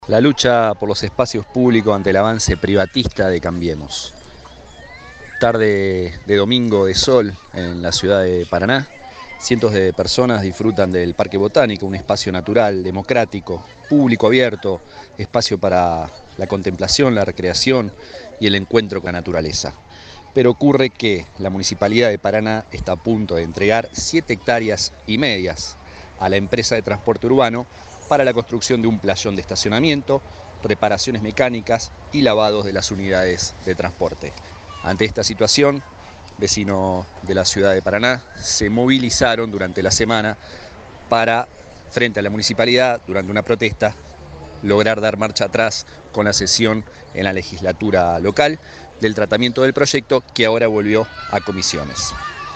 La lucha por los espacios públicos ante el avance privatista de Cambiemos. Tarde de domingo de sol en la ciudad de Paraná, cientos de personas disfrutan del Parque Botánico, un espacio natural, democrático, público abierto, espacio para la contemplación, la recreación y el encuentro con la naturaleza. Pero ocurre que la Municipalidad de Paraná está a punto de entregar 7,5 hectáreas a la empresa de transporte urbano para la construcción de un playón de estacionamiento, reparaciones mecánicas y lavados de las unidades de transporte. Ante esta situación, vecinos de la ciudad de Paraná se movilizaron durante la semana para, frente a la municipalidad, durante una protesta, lograr dar marcha atrás con la sesión en la legislatura local del tratamiento del proyecto, que ahora volvió a comisiones.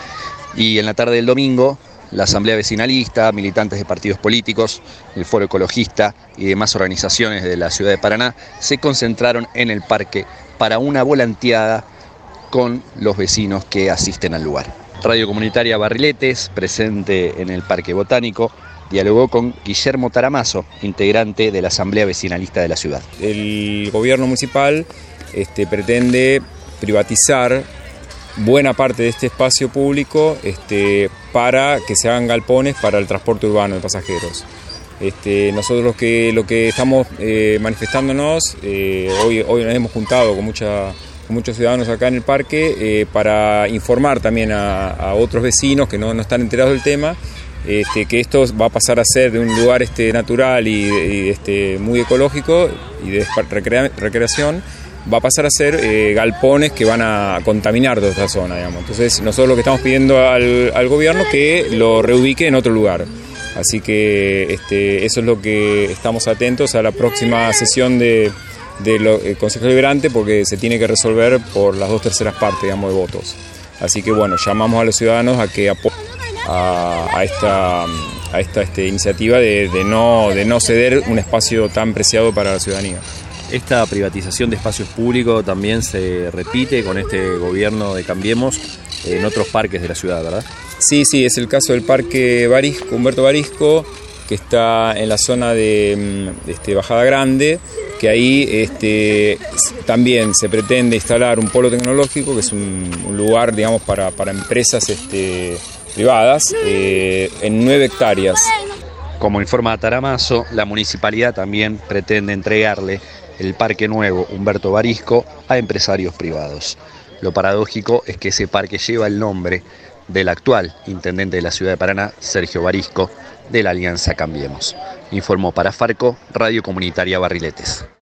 Y en la tarde del domingo, la Asamblea Vecinalista, militantes de partidos políticos, el Foro Ecologista y demás organizaciones de la ciudad de Paraná se concentraron en el parque para una volanteada con los vecinos que asisten al lugar. Radio Comunitaria Barriletes, presente en el Parque Botánico, dialogó con Guillermo Taramazo, integrante de la Asamblea Vecinalista de la ciudad. El gobierno municipal pretende privatizar buena parte de este espacio público para que se hagan galpones para el transporte urbano de pasajeros. Nosotros lo que estamos manifestándonos, hoy nos hemos juntado con muchos ciudadanos acá en el parque para informar también a otros vecinos que no están enterados del tema, que esto va a pasar a ser de un lugar natural y muy ecológico y de recreación, va a pasar a ser galpones que van a contaminar toda esta zona, digamos. Entonces nosotros lo que estamos pidiendo al gobierno es que lo reubique en otro lugar. Así que eso es lo que estamos atentos a la próxima sesión del Consejo Deliberante, porque se tiene que resolver por las 2/3 partes, digamos, de votos. Así que bueno, llamamos a los ciudadanos a que apoyen a esta iniciativa de no ceder un espacio tan preciado para la ciudadanía. Esta privatización de espacios públicos también se repite con este gobierno de Cambiemos en otros parques de la ciudad, ¿verdad? Sí, es el caso del Parque Humberto Barisco, que está en la zona de Bajada Grande, que ahí también se pretende instalar un polo tecnológico, que es un lugar, digamos, para empresas privadas, en 9 hectáreas. Como informa Taramazo, la municipalidad también pretende entregarle el Parque Nuevo Humberto Barisco a empresarios privados. Lo paradójico es que ese parque lleva el nombre del actual intendente de la ciudad de Paraná, Sergio Barisco, de la Alianza Cambiemos. Informó para Farco, Radio Comunitaria Barriletes.